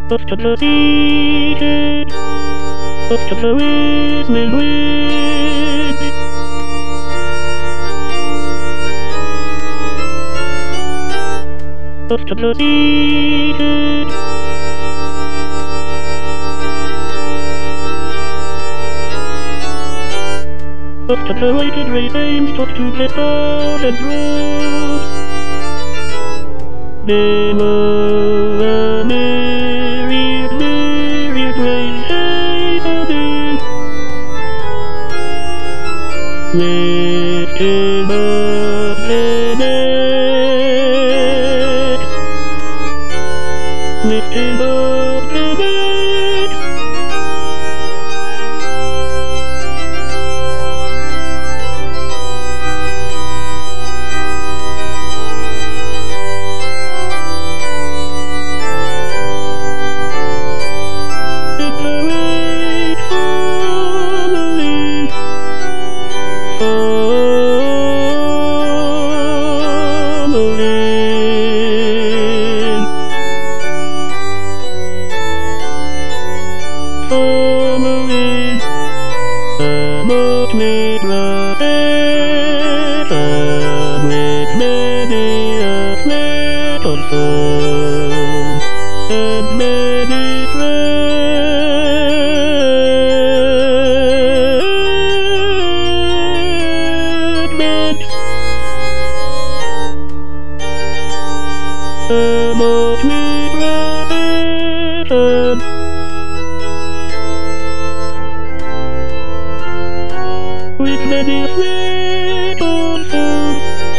Of the seated, of the whistling wind. Of the seated, of the weighted ravens talk to the bows and ropes. Myriad ways hastening, lifting up the necks, lifting up the necks. Following the motley procession with many a little song and many fragments. The motley procession with many little songs,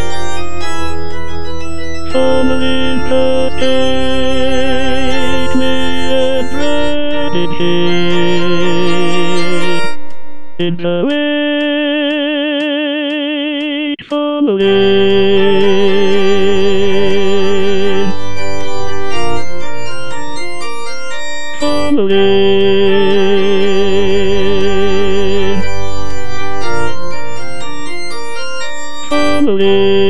following the stately and rugged head, in the wait following, following.